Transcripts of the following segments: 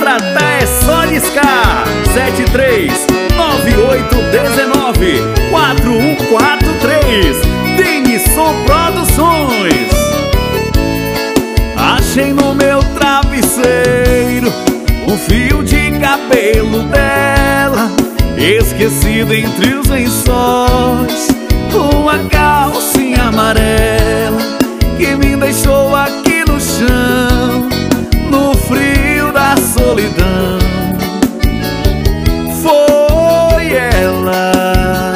contratar é só discar 7398194143. Denison Produções. Achei no meu travesseiro um fio de cabelo dela, esquecido entre os lençóis, uma calcinha amarela que me deixou aqui no chão, no frio da solidão. Foi ela.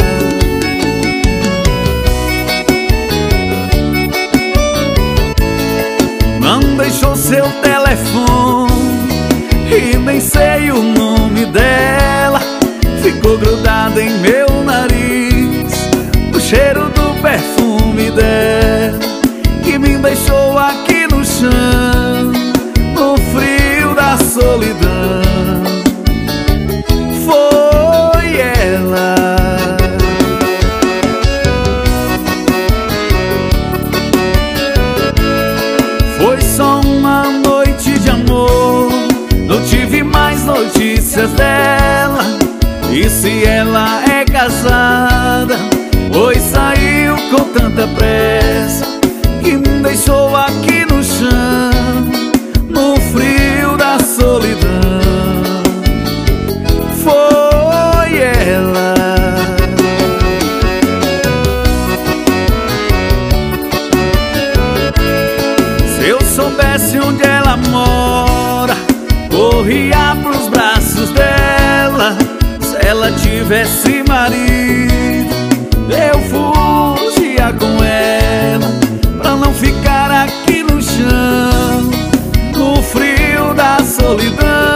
Não deixou seu telefone e nem sei o nome dela. Ficou grudado em meu nariz o cheiro do perfume dela, que me deixou aqui no chão, no frio da solidão. Foi ela. Foi só uma noite de amor, não tive mais notícias dela. E se ela é casada, pois saiu com tanta pressa, que me deixou aqui no chão, no frio da solidão. Foi ela. Se eu soubesse onde ela mora, corria pros braços dela. Se ela tivesse marido, eu fugia com ela, pra não ficar aqui no chão, no frio da solidão.